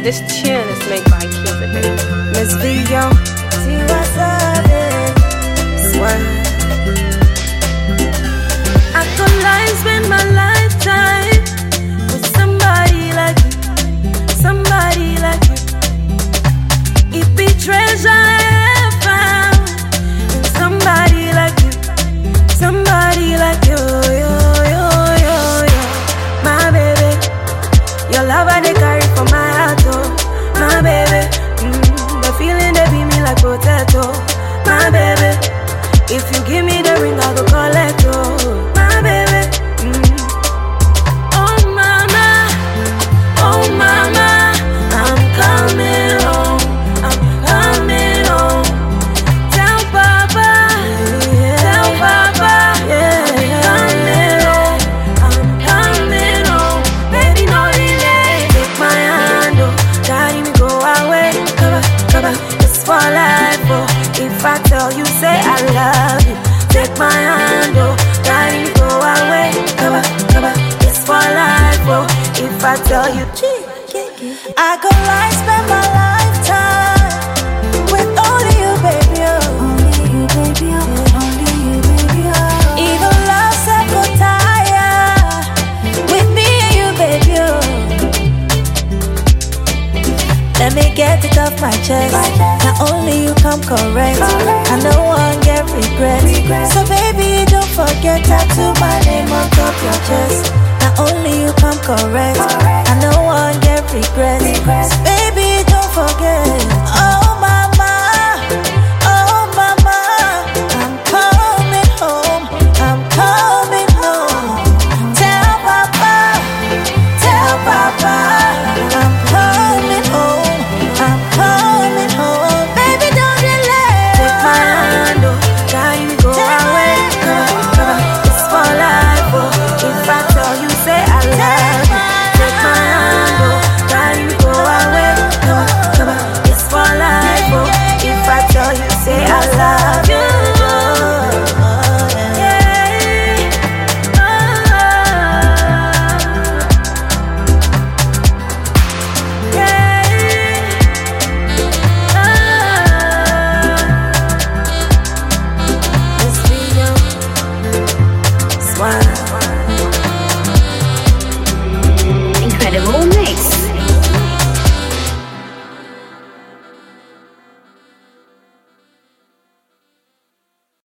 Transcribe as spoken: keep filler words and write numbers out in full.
This tune is made by Cuba, baby. Miss Vio, see what's up, swear. I could lie, spend my lifetime with somebody like you, somebody like you. It be treasure I have found in somebody like you, somebody like you, yo, yo, yo, yo. My baby, your love I dey carry for my heart, oh. My baby, mm, the feeling they be me like potato. My baby, if you give me the ring, I'll go collect, oh. My baby, mm. Oh mama, oh mama, I'm coming home, I'm coming home. Tell Papa, yeah. Tell Papa, yeah, I'm coming home, I'm coming home. Baby, no delay, take my hand, oh, carry me go away. Cover, cover, it's for life, oh. If I tell you, say I love you, take my hand, oh, carry me go away. Cover, cover, it's for life, oh. If I tell you, I could lie, spend my lifetime with only you, baby, oh. Only you, baby, oh. Only you, baby, oh. Even love said go tire with me and you, baby, oh. Let me get it off my chest. Not only you come correct, I no one get regret. So baby, don't forget tattoo my name on top your chest. Not only you come correct, I no one get regret.